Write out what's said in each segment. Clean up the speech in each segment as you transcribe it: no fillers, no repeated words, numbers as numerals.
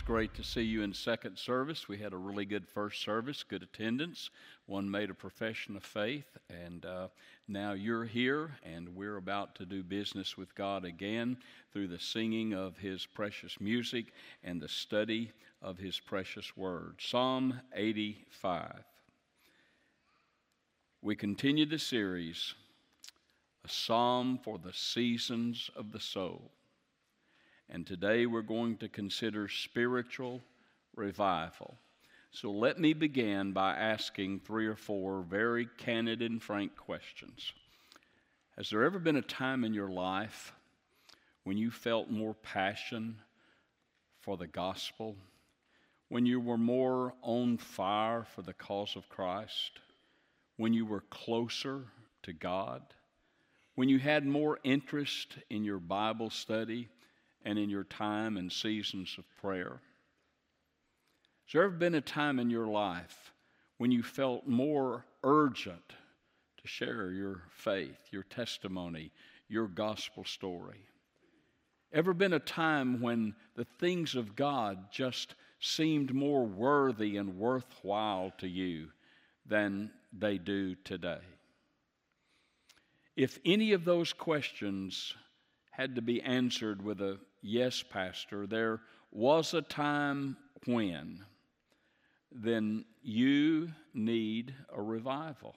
great to see you in second service. We had a really good first service, good attendance. One made a profession of faith, and now you're here, and we're about to do business with God again through the singing of His precious music and the study of His precious word. Psalm 85. We continue the series, A Psalm for the Seasons of the Soul. And today we're going to consider spiritual revival. So let me begin by asking 3 or 4 very candid and frank questions. Has there ever been a time in your life when you felt more passion for the gospel? When you were more on fire for the cause of Christ? When you were closer to God? When you had more interest in your Bible study and in your time and seasons of prayer? Has there ever been a time in your life when you felt more urgent to share your faith, your testimony, your gospel story? Ever been a time when the things of God just seemed more worthy and worthwhile to you than they do today? If any of those questions had to be answered with a yes, Pastor, there was a time when, then you need a revival.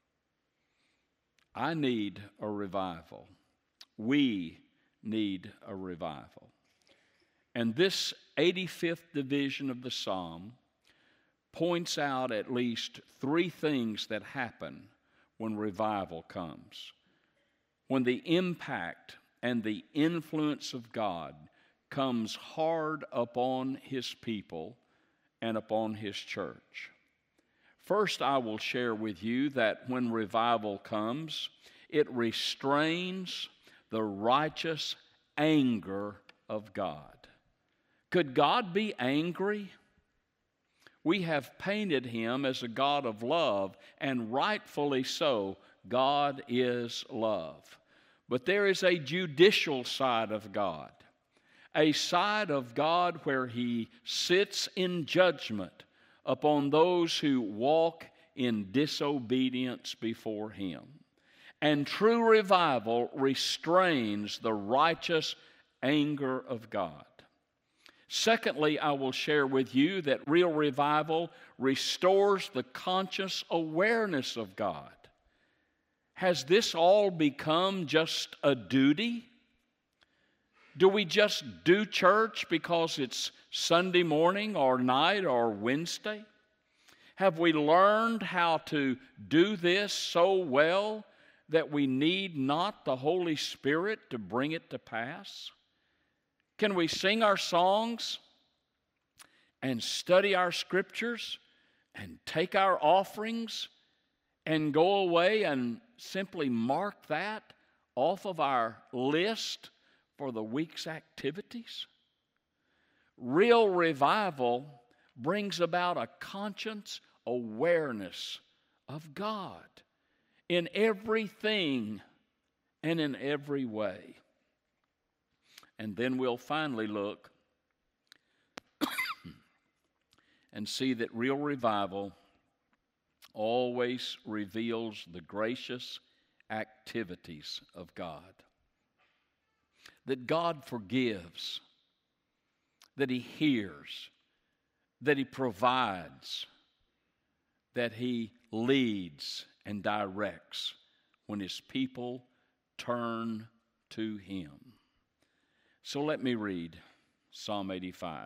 I need a revival. We need a revival. And this 85th division of the Psalm points out at least 3 things that happen when revival comes. When the impact and the influence of God comes hard upon His people and upon His church. First, I will share with you that when revival comes, it restrains the righteous anger of God. Could God be angry? We have painted Him as a God of love, and rightfully so. God is love. But there is a judicial side of God, a side of God where He sits in judgment upon those who walk in disobedience before Him. And true revival restrains the righteous anger of God. Secondly, I will share with you that real revival restores the conscious awareness of God. Has this all become just a duty? Do we just do church because it's Sunday morning or night or Wednesday? Have we learned how to do this so well that we need not the Holy Spirit to bring it to pass? Can we sing our songs and study our scriptures and take our offerings and go away and simply mark that off of our list for the week's activities? Real revival brings about a conscious awareness of God in everything and in every way. And then we'll finally look and see that real revival always reveals the gracious activities of God. That God forgives, that He hears, that He provides, that He leads and directs when His people turn to Him. So let me read Psalm 85.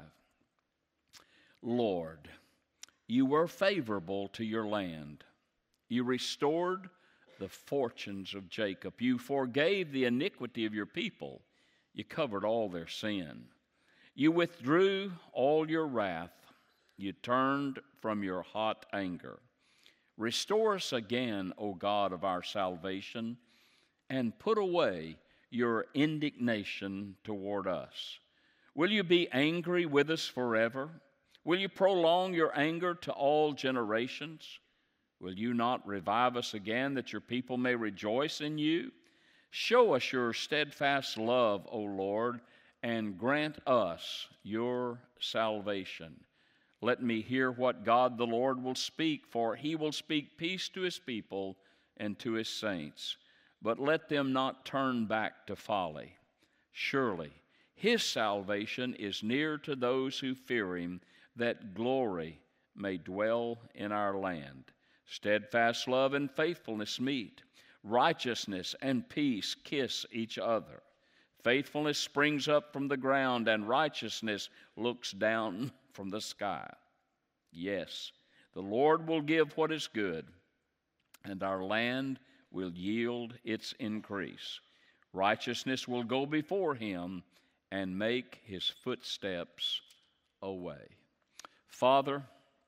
Lord, You were favorable to your land. You restored the fortunes of Jacob. You forgave the iniquity of your people. You covered all their sin. You withdrew all your wrath. You turned from your hot anger. Restore us again, O God of our salvation, and put away your indignation toward us. Will you be angry with us forever? Will you prolong your anger to all generations? Will you not revive us again, that your people may rejoice in you? Show us your steadfast love, O Lord, and grant us your salvation. Let me hear what God the Lord will speak, for he will speak peace to his people and to his saints. But let them not turn back to folly. Surely his salvation is near to those who fear him, that glory may dwell in our land. Steadfast love and faithfulness meet. Righteousness and peace kiss each other. Faithfulness springs up from the ground, and righteousness looks down from the sky. Yes, the Lord will give what is good, and our land will yield its increase. Righteousness will go before him and make his footsteps a way. Father,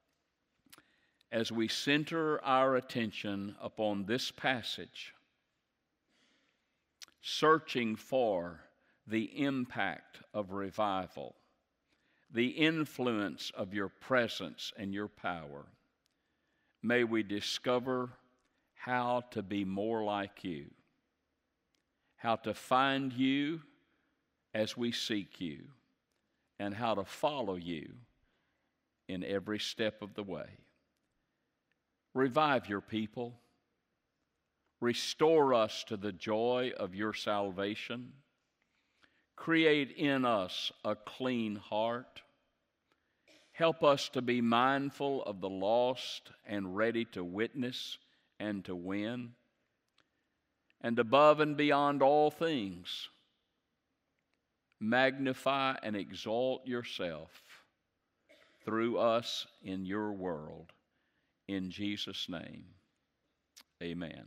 as we center our attention upon this passage, searching for the impact of revival, the influence of your presence and your power, may we discover how to be more like you, how to find you as we seek you, and how to follow you in every step of the way. Revive your people. Restore us to the joy of your salvation. Create in us a clean heart. Help us to be mindful of the lost and ready to witness and to win. And above and beyond all things, magnify and exalt yourself through us in your world. In Jesus' name, amen.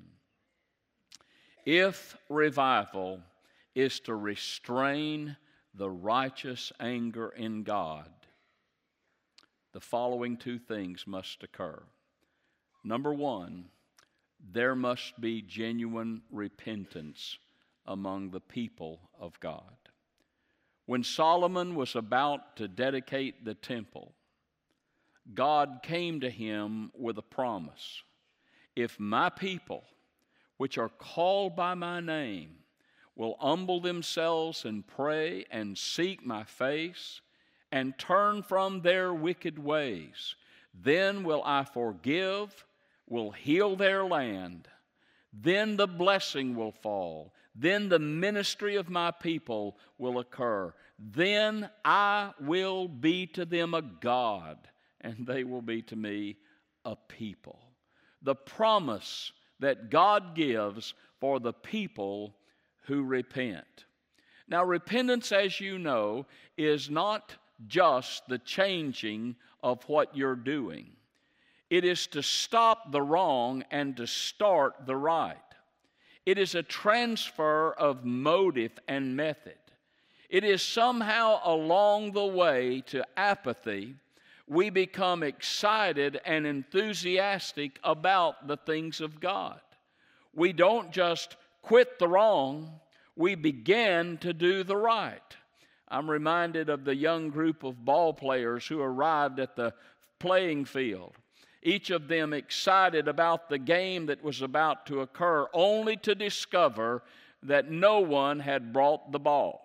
If revival is to restrain the righteous anger in God, the following two things must occur. Number one, there must be genuine repentance among the people of God. When Solomon was about to dedicate the temple, God came to him with a promise. If my people, which are called by my name, will humble themselves and pray and seek my face and turn from their wicked ways, then will I forgive, will heal their land. Then the blessing will fall. Then the ministry of my people will occur. Then I will be to them a God, and they will be to me a people. The promise that God gives for the people who repent. Now, repentance, as you know, is not just the changing of what you're doing. It is to stop the wrong and to start the right. It is a transfer of motive and method. It is somehow along the way to apathy, we become excited and enthusiastic about the things of God. We don't just quit the wrong, we begin to do the right. I'm reminded of the young group of ball players who arrived at the playing field, each of them excited about the game that was about to occur, only to discover that no one had brought the ball.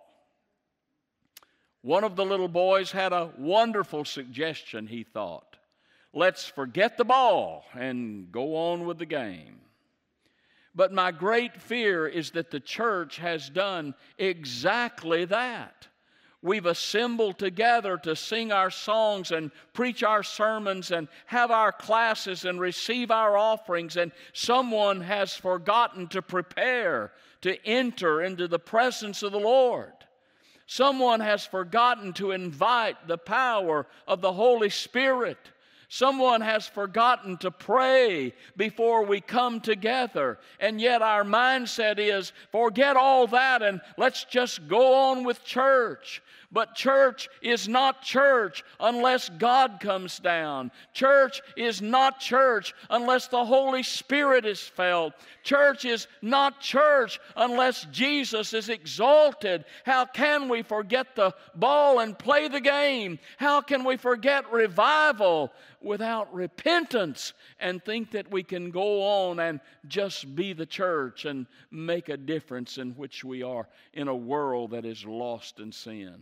One of the little boys had a wonderful suggestion, he thought. Let's forget the ball and go on with the game. But my great fear is that the church has done exactly that. We've assembled together to sing our songs and preach our sermons and have our classes and receive our offerings, and someone has forgotten to prepare to enter into the presence of the Lord. Someone has forgotten to invite the power of the Holy Spirit. Someone has forgotten to pray before we come together, and yet our mindset is, forget all that and let's just go on with church. But church is not church unless God comes down. Church is not church unless the Holy Spirit is felt. Church is not church unless Jesus is exalted. How can we forget the ball and play the game? How can we forget revival without repentance and think that we can go on and just be the church and make a difference in which we are in a world that is lost in sin.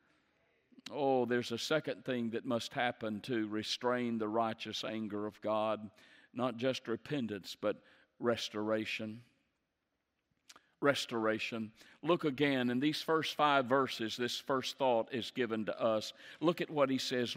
Oh, there's a second thing that must happen to restrain the righteous anger of God. Not just repentance, but restoration. Restoration. Look again in these first 5 verses. This first thought is given to us. Look at what he says.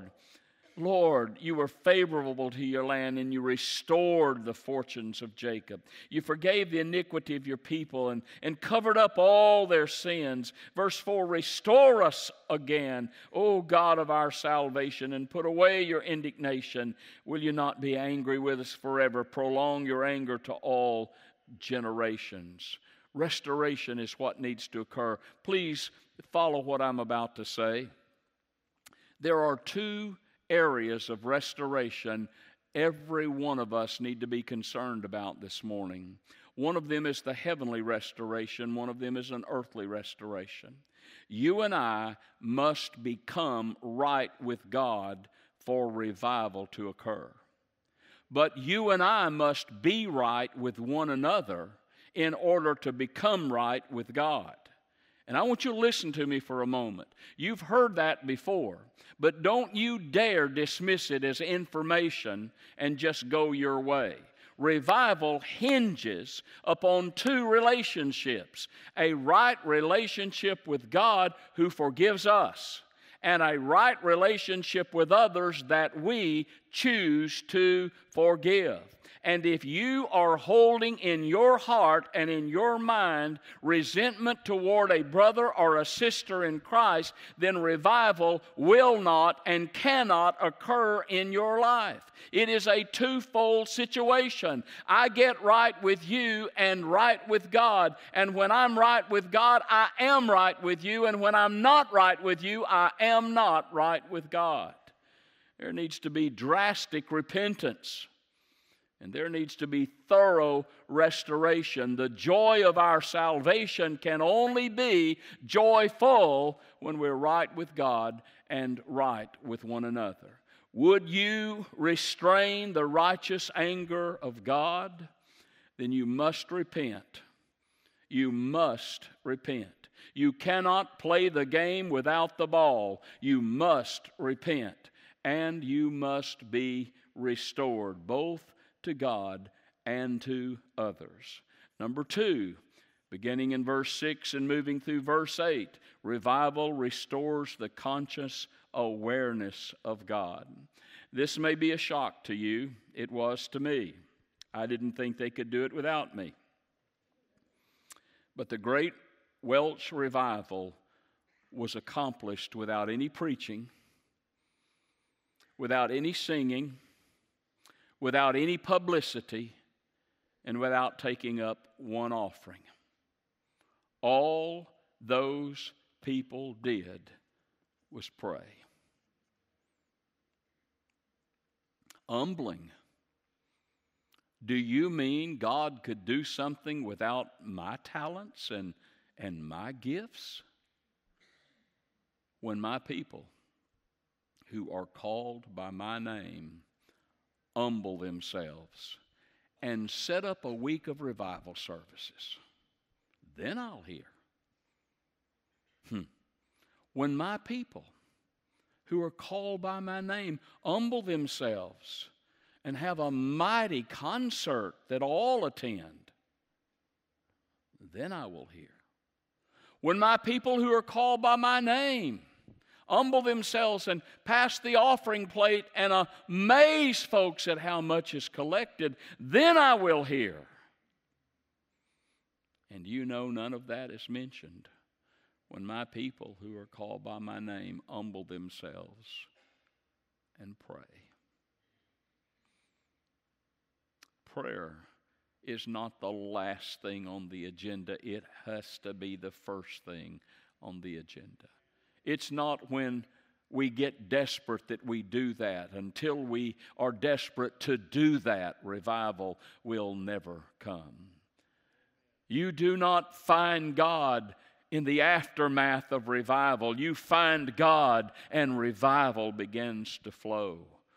Lord, you were favorable to your land, and you restored the fortunes of Jacob. You forgave the iniquity of your people and covered up all their sins. Verse 4, restore us again, O God of our salvation, and put away your indignation. Will you not be angry with us forever? Prolong your anger to all generations. Restoration is what needs to occur. Please follow what I'm about to say. There are 2 areas of restoration every one of us need to be concerned about this morning. One of them is the heavenly restoration. One of them is an earthly restoration. You and I must become right with God for revival to occur. But you and I must be right with one another in order to become right with God. And I want you to listen to me for a moment. You've heard that before, but don't you dare dismiss it as information and just go your way. Revival hinges upon 2 relationships: a right relationship with God who forgives us, and a right relationship with others that we choose to forgive. And if you are holding in your heart and in your mind resentment toward a brother or a sister in Christ, then revival will not and cannot occur in your life. It is a twofold situation. I get right with you and right with God. And when I'm right with God, I am right with you. And when I'm not right with you, I am not right with God. There needs to be drastic repentance. And there needs to be thorough restoration. The joy of our salvation can only be joyful when we're right with God and right with one another. Would you restrain the righteous anger of God? Then you must repent. You must repent. You cannot play the game without the ball. You must repent. And you must be restored, both to God and to others. Number 2, beginning in verse 6 and moving through verse 8, revival restores the conscious awareness of God. This may be a shock to you. It was to me. I didn't think they could do it without me. But the great Welsh revival was accomplished without any preaching, without any singing, without any publicity, and without taking up one offering. All those people did was pray. Humbling. Do you mean God could do something without my talents and my gifts? When my people who are called by my name humble themselves and set up a week of revival services, then I'll hear. When my people who are called by my name humble themselves and have a mighty concert that all attend, then I will hear. When my people who are called by my name humble themselves and pass the offering plate and amaze folks at how much is collected, then I will hear. And you know none of that is mentioned when my people who are called by my name humble themselves and pray. Prayer is not the last thing on the agenda. It has to be the first thing on the agenda. It's not when we get desperate that we do that. Until we are desperate to do that, revival will never come. You do not find God in the aftermath of revival. You find God and revival begins to flow.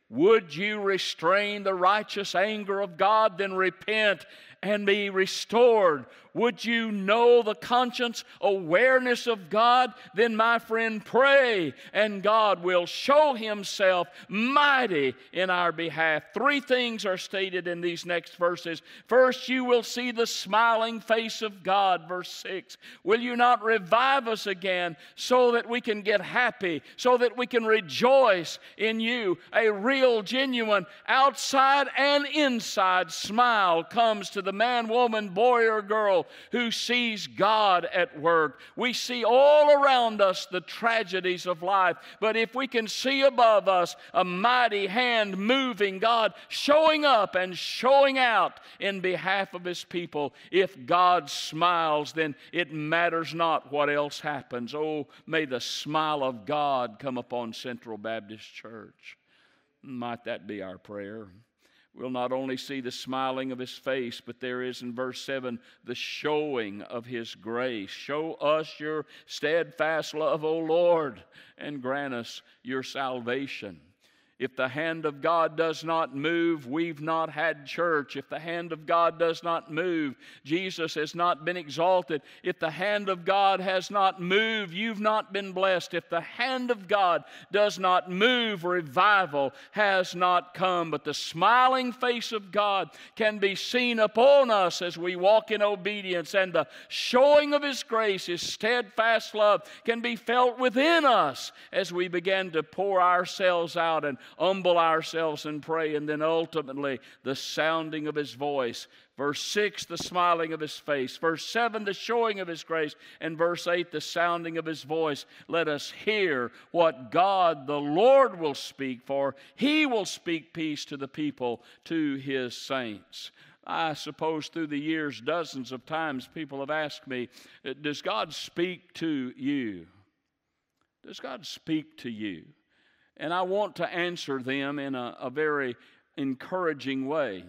Would you restrain the righteous anger of God? Then repent and be restored. Would you know the conscience awareness of God? Then, my friend, pray, and God will show Himself mighty in our behalf. Three things are stated in these next verses. First, you will see the smiling face of God, verse 6. Will you not revive us again so that we can get happy, so that we can rejoice in you? A real, genuine, outside and inside smile comes to the man, woman, boy, or girl who sees God at work. We see all around us the tragedies of life, but if we can see above us a mighty hand moving, God showing up and showing out in behalf of His people, if God smiles, then it matters not what else happens. Oh, may the smile of God come upon Central Baptist Church. Might that be our prayer? We'll not only see the smiling of His face, but there is in verse 7 the showing of His grace. Show us your steadfast love, O Lord, and grant us your salvation. If the hand of God does not move, we've not had church. If the hand of God does not move, Jesus has not been exalted. If the hand of God has not moved, you've not been blessed. If the hand of God does not move, revival has not come. But the smiling face of God can be seen upon us as we walk in obedience, and the showing of His grace, His steadfast love, can be felt within us as we begin to pour ourselves out and humble ourselves and pray. And then ultimately the sounding of His voice. Verse 6, the smiling of His face. Verse 7, the showing of His grace. And verse 8, the sounding of His voice. Let us hear what God the Lord will speak, for He will speak peace to the people, to His saints. I suppose through the years, dozens of times people have asked me, does God speak to you? Does God speak to you? And I want to answer them in a very encouraging way.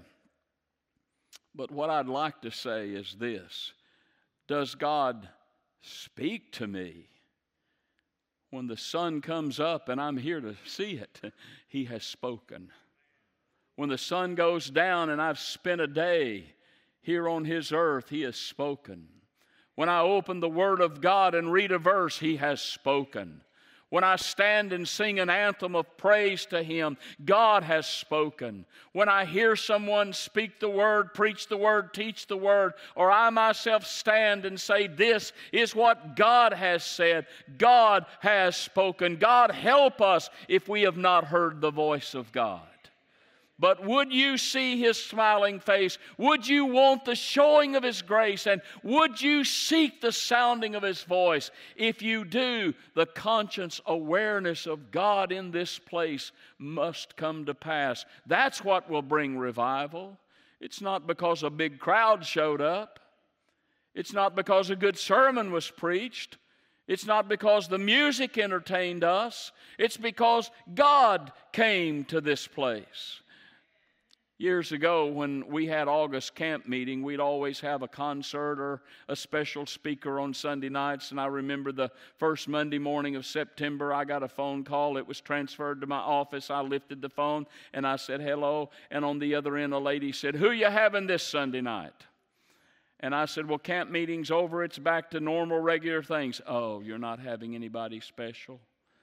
But what I'd like to say is this: does God speak to me? When the sun comes up and I'm here to see it, He has spoken. When the sun goes down and I've spent a day here on His earth, He has spoken. When I open the Word of God and read a verse, He has spoken. When I stand and sing an anthem of praise to Him, God has spoken. When I hear someone speak the Word, preach the Word, teach the Word, or I myself stand and say, this is what God has said, God has spoken. God help us if we have not heard the voice of God. But would you see His smiling face? Would you want the showing of His grace? And would you seek the sounding of His voice? If you do, the conscience awareness of God in this place must come to pass. That's what will bring revival. It's not because a big crowd showed up. It's not because a good sermon was preached. It's not because the music entertained us. It's because God came to this place. Years ago, when we had August camp meeting, we'd always have a concert or a special speaker on Sunday nights. And I remember the first Monday morning of September, I got a phone call. It was transferred to my office. I lifted the phone and I said, hello. And on the other end, a lady said, who you having this Sunday night? And I said, well, camp meeting's over. It's back to normal, regular things. Oh, you're not having anybody special?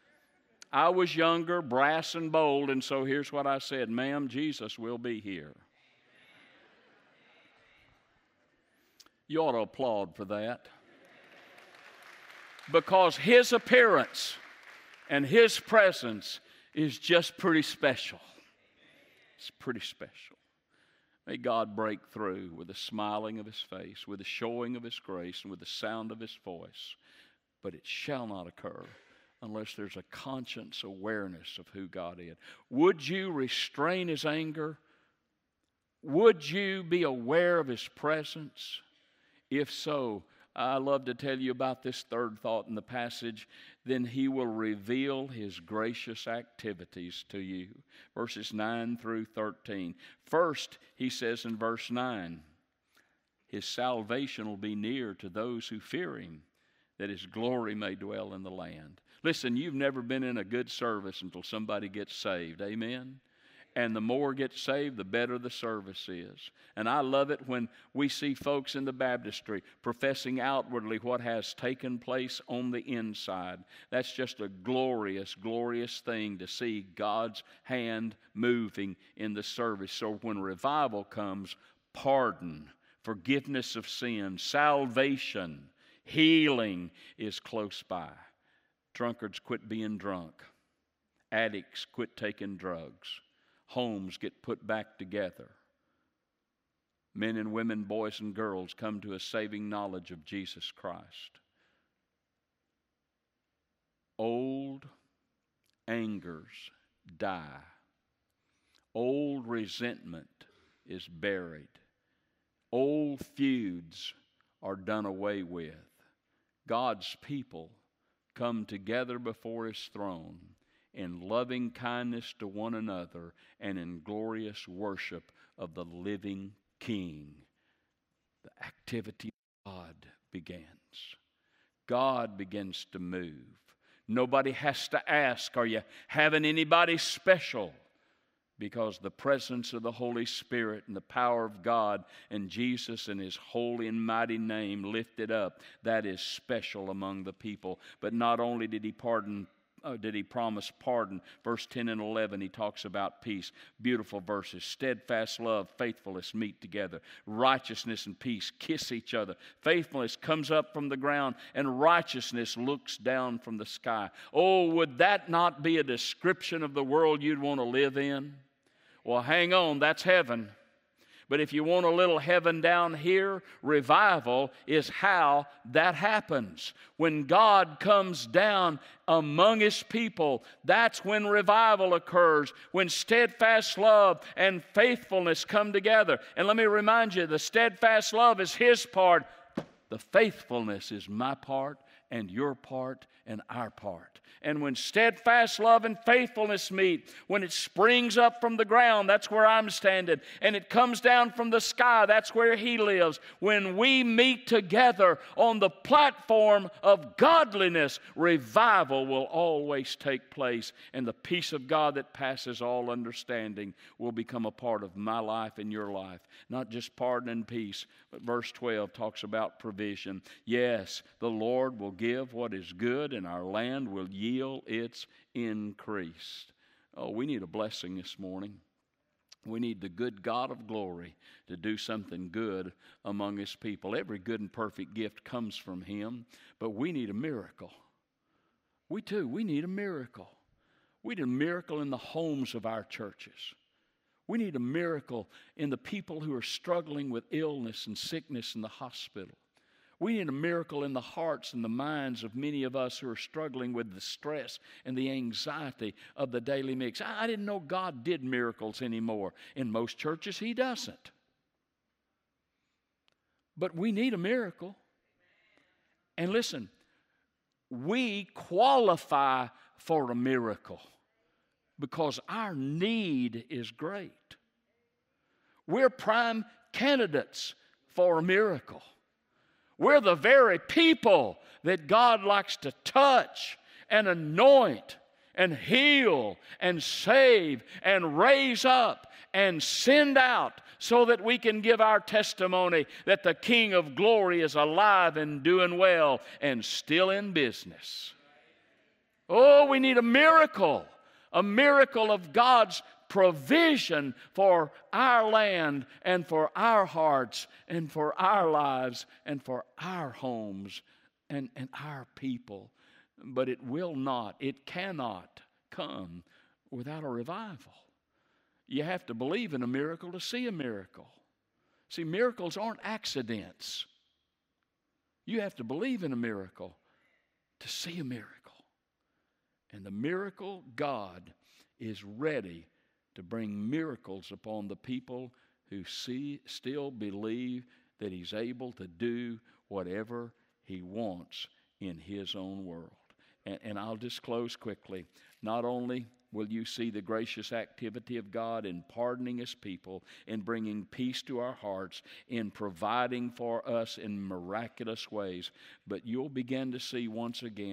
I was younger, brass and bold, and so here's what I said: ma'am, Jesus will be here. You ought to applaud for that. Because His appearance and His presence is just pretty special. It's pretty special. May God break through with the smiling of His face, with the showing of His grace, and with the sound of His voice. But it shall not occur unless there's a conscience awareness of who God is. Would you restrain His anger? Would you be aware of His presence? If so, I love to tell you about this third thought in the passage. Then He will reveal His gracious activities to you. Verses 9 through 13. First, He says in verse 9, His salvation will be near to those who fear Him, that His glory may dwell in the land. Listen, you've never been in a good service until somebody gets saved. Amen? And the more get saved, the better the service is. And I love it when we see folks in the baptistry professing outwardly what has taken place on the inside. That's just a glorious, glorious thing to see God's hand moving in the service. So when revival comes, pardon, forgiveness of sin, salvation, healing is close by. Drunkards quit being drunk. Addicts quit taking drugs. Homes get put back together. Men and women, boys and girls come to a saving knowledge of Jesus Christ. Old angers die. Old resentment is buried. Old feuds are done away with. God's people come together before His throne in loving kindness to one another and in glorious worship of the living King. The activity of God begins. God begins to move. Nobody has to ask, are you having anybody special? Because the presence of the Holy Spirit and the power of God and Jesus and His holy and mighty name lifted up, that is special among the people. But not only did He promise pardon. Verse 10 and 11, He talks about peace. Beautiful verses. Steadfast love, faithfulness meet together. Righteousness and peace kiss each other. Faithfulness comes up from the ground, and righteousness looks down from the sky. Oh, would that not be a description of the world you'd want to live in? Well, hang on, that's heaven. But if you want a little heaven down here, revival is how that happens. When God comes down among His people, that's when revival occurs, when steadfast love and faithfulness come together. And let me remind you, the steadfast love is His part. The faithfulness is my part and your part and our part. And when steadfast love and faithfulness meet, when it springs up from the ground, that's where I'm standing, and it comes down from the sky, that's where He lives. When we meet together on the platform of godliness, revival will always take place, and the peace of God that passes all understanding will become a part of my life and your life. Not just pardon and peace, but verse 12 talks about provision. Yes, the Lord will give what is good, and our land will yield its increase. Oh, we need a blessing this morning. We need the good God of glory to do something good among His people. Every good and perfect gift comes from Him, but we need a miracle. We need a miracle. We need a miracle in the homes of our churches. We need a miracle in the people who are struggling with illness and sickness in the hospital. We need a miracle in the hearts and the minds of many of us who are struggling with the stress and the anxiety of the daily mix. I didn't know God did miracles anymore. In most churches, He doesn't. But we need a miracle. And listen, we qualify for a miracle because our need is great. We're prime candidates for a miracle. We're the very people that God likes to touch and anoint and heal and save and raise up and send out so that we can give our testimony that the King of glory is alive and doing well and still in business. Oh, we need a miracle of God's provision for our land and for our hearts and for our lives and for our homes and our people. But it cannot come without a revival. You have to believe in a miracle to see a miracle. See, miracles aren't accidents. You have to believe in a miracle to see a miracle. And the miracle God is ready to bring miracles upon the people who still believe that He's able to do whatever He wants in His own world. And I'll just close quickly. Not only will you see the gracious activity of God in pardoning His people, in bringing peace to our hearts, in providing for us in miraculous ways, but you'll begin to see once again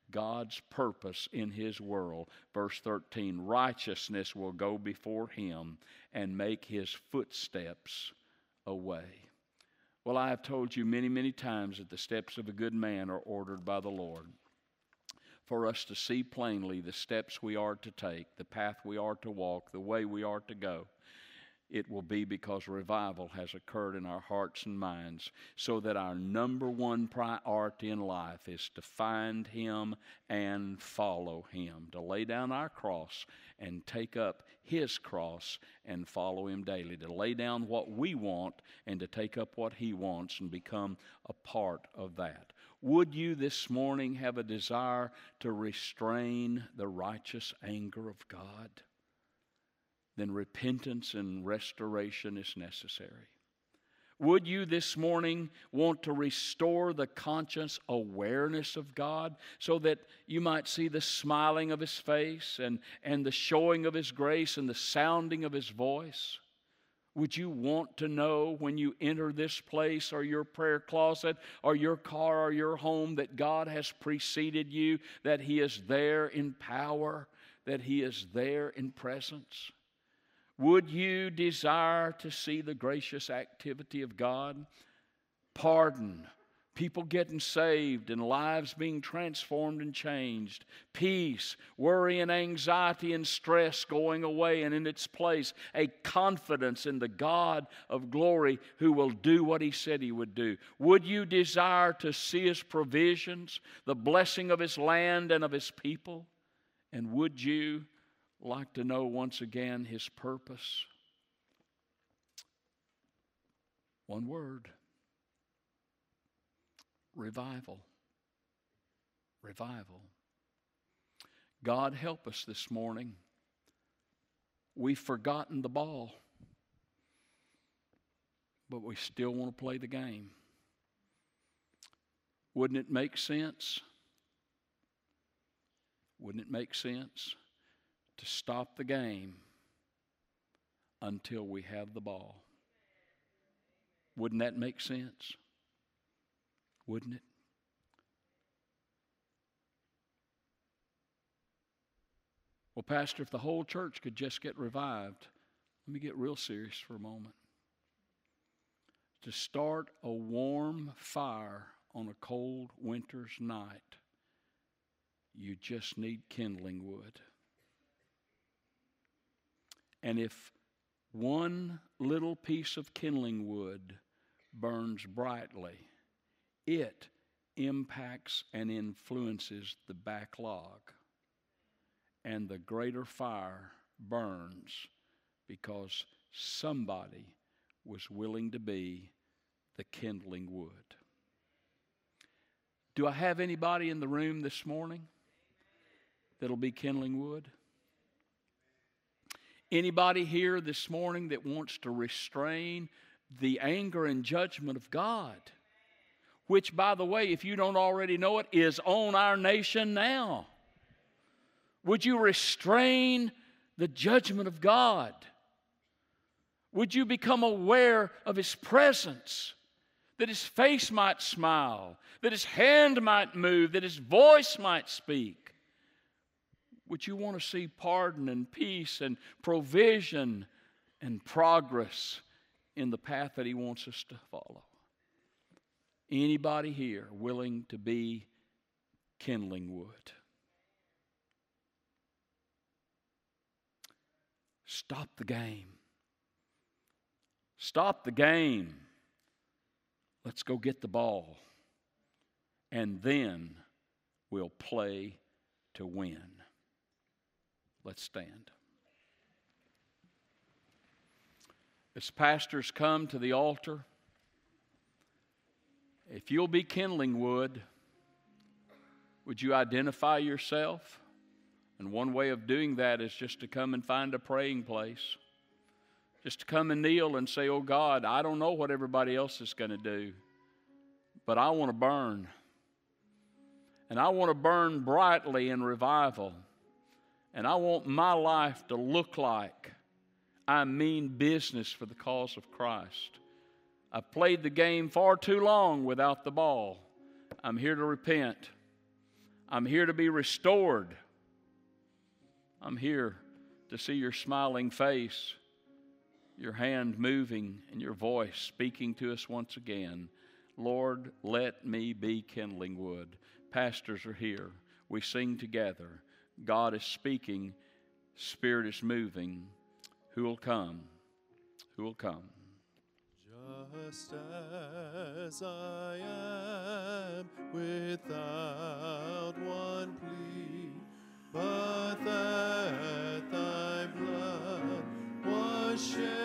God's purpose in His world. Verse 13, righteousness will go before Him and make His footsteps a way. Well, I have told you many, many times that the steps of a good man are ordered by the Lord. For us to see plainly the steps we are to take, the path we are to walk, the way we are to go, it will be because revival has occurred in our hearts and minds, so that our number one priority in life is to find Him and follow Him, to lay down our cross and take up His cross and follow Him daily, to lay down what we want and to take up what He wants and become a part of that. Would you this morning have a desire to restrain the righteous anger of God? Then repentance and restoration is necessary. Would you this morning want to restore the conscious awareness of God so that you might see the smiling of His face and the showing of His grace and the sounding of His voice? Would you want to know when you enter this place or your prayer closet or your car or your home that God has preceded you, that He is there in power, that He is there in presence? Would you desire to see the gracious activity of God? Pardon, people getting saved and lives being transformed and changed. Peace, worry and anxiety and stress going away, and in its place a confidence in the God of glory who will do what He said He would do. Would you desire to see His provisions, the blessing of His land and of His people? And would you like to know once again His purpose? One word: revival. Revival. God help us this morning. We've forgotten the ball, but we still want to play the game. Wouldn't it make sense? Wouldn't it make sense to stop the game until we have the ball? Wouldn't that make sense? Wouldn't it? Well, Pastor, if the whole church could just get revived, let me get real serious for a moment. To start a warm fire on a cold winter's night, you just need kindling wood. And if one little piece of kindling wood burns brightly, it impacts and influences the backlog. And the greater fire burns because somebody was willing to be the kindling wood. Do I have anybody in the room this morning that'll be kindling wood? Anybody here this morning that wants to restrain the anger and judgment of God, which, by the way, if you don't already know it, is on our nation now? Would you restrain the judgment of God? Would you become aware of His presence, that His face might smile, that His hand might move, that His voice might speak? Would you want to see pardon and peace and provision and progress in the path that He wants us to follow? Anybody here willing to be kindling wood? Stop the game. Stop the game. Let's go get the ball. And then we'll play to win. Let's stand. As pastors come to the altar, if you'll be kindling wood, would you identify yourself? And one way of doing that is just to come and find a praying place. Just to come and kneel and say, oh God, I don't know what everybody else is going to do, but I want to burn. And I want to burn brightly in revival. And I want my life to look like I mean business for the cause of Christ. I've played the game far too long without the ball. I'm here to repent. I'm here to be restored. I'm here to see your smiling face, your hand moving, and your voice speaking to us once again. Lord, let me be kindling wood. Pastors are here. We sing together. God is speaking. Spirit is moving. Who will come? Who will come? Just as I am, without one plea, but that thy blood was shed